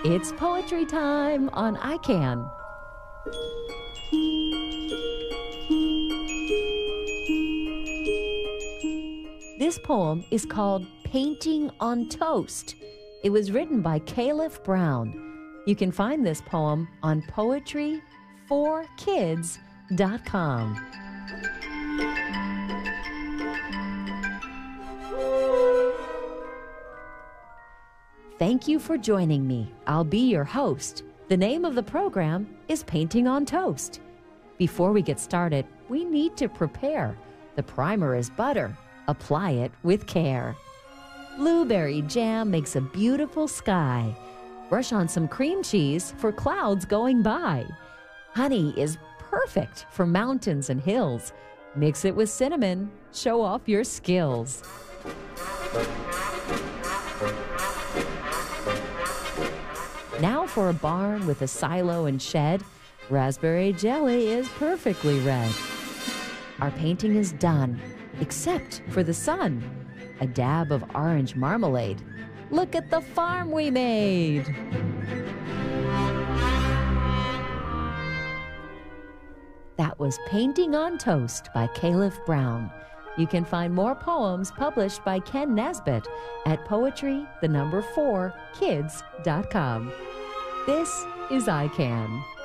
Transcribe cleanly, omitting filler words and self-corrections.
It's poetry time on iCan. This poem is called Painting on Toast. It was written by Caliph Brown. You can find this poem on poetry4kids.com. Thank you for joining me. I'll be your host. The name of the program is Painting on Toast. Before we get started, we need to prepare. The primer is butter. Apply it with care. Blueberry jam makes a beautiful sky. Brush on some cream cheese for clouds going by. Honey is perfect for mountains and hills. Mix it with cinnamon. Show off your skills. Now for a barn with a silo and shed. Raspberry jelly is perfectly red. Our painting is done, except for the sun. A dab of orange marmalade. Look at the farm we made! That was Painting on Toast by Caliph Brown. You can find more poems published by Ken Nesbitt at poetry4kids.com. This is iCan.